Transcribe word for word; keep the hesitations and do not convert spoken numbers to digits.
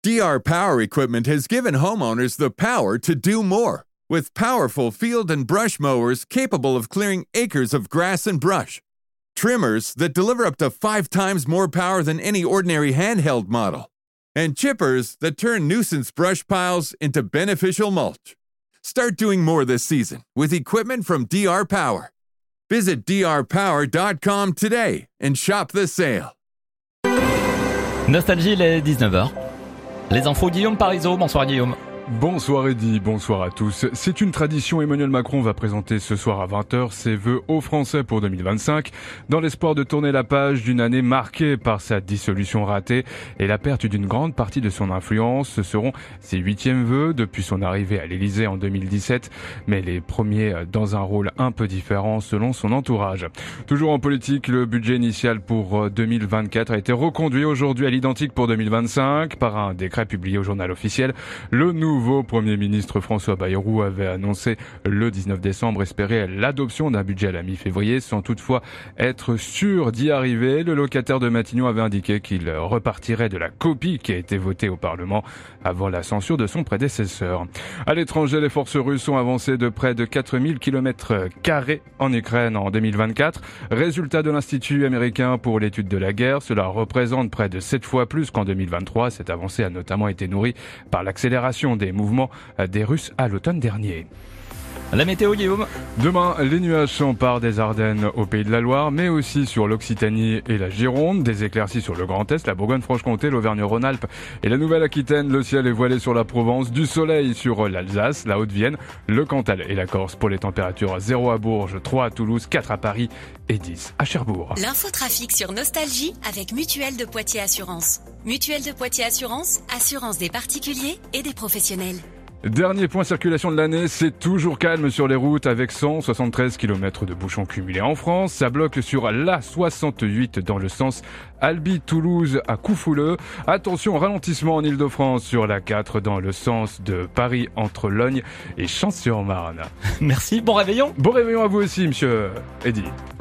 D R Power equipment has given homeowners the power to do more. With powerful field and brush mowers capable of clearing acres of grass and brush. Trimmers that deliver up to five times more power than any ordinary handheld model. And chippers that turn nuisance brush piles into beneficial mulch. Start doing more this season with equipment from D R Power. Visit d r power dot com today and shop the sale. Nostalgie, il est dix-neuf heures. Les infos, Guillaume Parisot. Bonsoir Guillaume. Bonsoir Eddy, bonsoir à tous. C'est une tradition, Emmanuel Macron va présenter ce soir à vingt heures ses vœux aux Français pour deux mille vingt-cinq, dans l'espoir de tourner la page d'une année marquée par sa dissolution ratée et la perte d'une grande partie de son influence. Ce seront ses huitièmes vœux depuis son arrivée à l'Élysée en deux mille dix-sept, mais les premiers dans un rôle un peu différent selon son entourage. Toujours en politique, le budget initial pour deux mille vingt-quatre a été reconduit aujourd'hui à l'identique pour deux mille vingt-cinq par un décret publié au journal officiel. Le nouveau Le nouveau Premier ministre François Bayrou avait annoncé le dix-neuf décembre espérer l'adoption d'un budget à la mi-février sans toutefois être sûr d'y arriver. Le locataire de Matignon avait indiqué qu'il repartirait de la copie qui a été votée au Parlement avant la censure de son prédécesseur. À l'étranger, les forces russes ont avancé de près de quatre mille kilomètres carrés en Ukraine en deux mille vingt-quatre. Résultat de l'Institut américain pour l'étude de la guerre, cela représente près de sept fois plus qu'en deux mille vingt-trois. Cette avancée a notamment été nourrie par l'accélération des des mouvements des Russes à l'automne dernier. La météo, Guillaume. Demain, les nuages s'emparent des Ardennes au Pays de la Loire, mais aussi sur l'Occitanie et la Gironde. Des éclaircies sur le Grand Est, la Bourgogne-Franche-Comté, l'Auvergne-Rhône-Alpes et la Nouvelle-Aquitaine. Le ciel est voilé sur la Provence, du soleil sur l'Alsace, la Haute-Vienne, le Cantal et la Corse. Pour les températures, zéro à Bourges, trois à Toulouse, quatre à Paris et dix à Cherbourg. L'infotrafic sur Nostalgie avec Mutuelle de Poitiers Assurance. Mutuelle de Poitiers Assurance, assurance des particuliers et des professionnels. Dernier point circulation de l'année, c'est toujours calme sur les routes avec cent soixante-treize kilomètres de bouchons cumulés en France. Ça bloque sur l'A soixante-huit dans le sens Albi-Toulouse à Coufouleux. Attention, ralentissement en Ile-de-France sur l'A quatre dans le sens de Paris entre Logne et Champs-sur-Marne. Merci, bon réveillon. Bon réveillon à vous aussi, monsieur Eddy.